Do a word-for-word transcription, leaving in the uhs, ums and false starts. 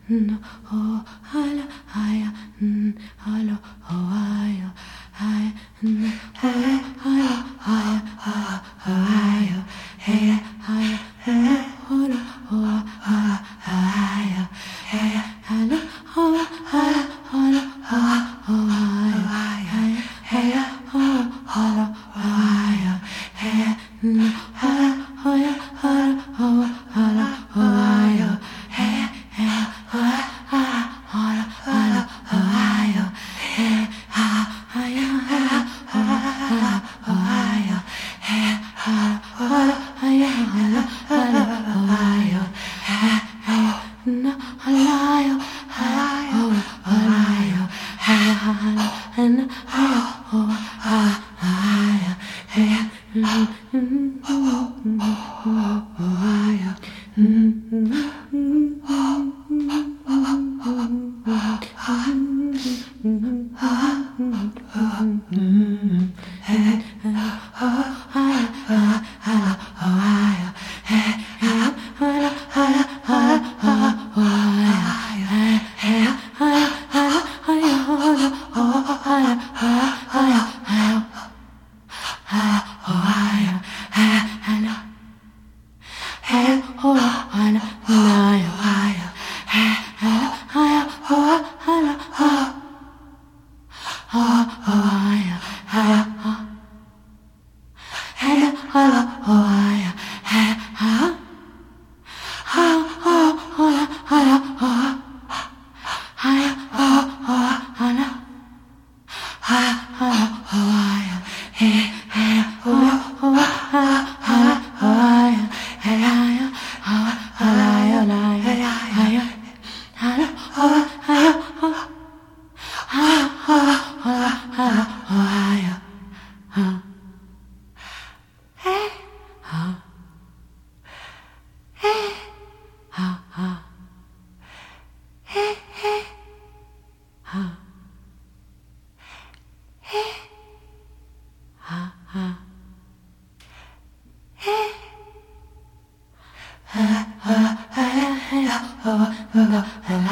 no, oh, hello, hiya, mm, hello, oh, hiya, hi, no, oh, hello, hiya, hello, oh, hiya, hey, hiya, hello, oh, hello, oh, hiya, hey, hello, oh, hello, hello, oh, oh, hiya, hey, hey, oh, hello, oh, hiya, hey, no, hello, hiya, hello, oh, hello, oh, hiya, hey, hey, oh, hello, hello, oh, hiya, hey, hiya, hello, oh, hello, oh, hiya, hey, hello, hiya, hello, hello, oh, hiya, hey, hey, no, hello, hello, oh, hello, hey, hello, and hello, oh, hello, hiya, hey, mm, mm, mm, mm, oh, hiya, mm, mm, mm, hey, hold on, now, higher, hey, hello, higher, oh, hello, oh, oh, higher, higher, oh, hello, hello, oh, higher, hey, huh, oh, oh, hello, hello, oh, higher, oh, oh, hello, higher, hello, oh, higher, hey, hey, oh, oh, hello, hello, oh, higher, hey, higher, oh, hello, hello, higher, hello, oh, higher, oh, hello, hello, hello, hello, oh, higher, huh, hey, huh, hey, huh, huh, hey, hey, huh, hey, huh, huh, hey, huh, huh, hey, hey, oh, no,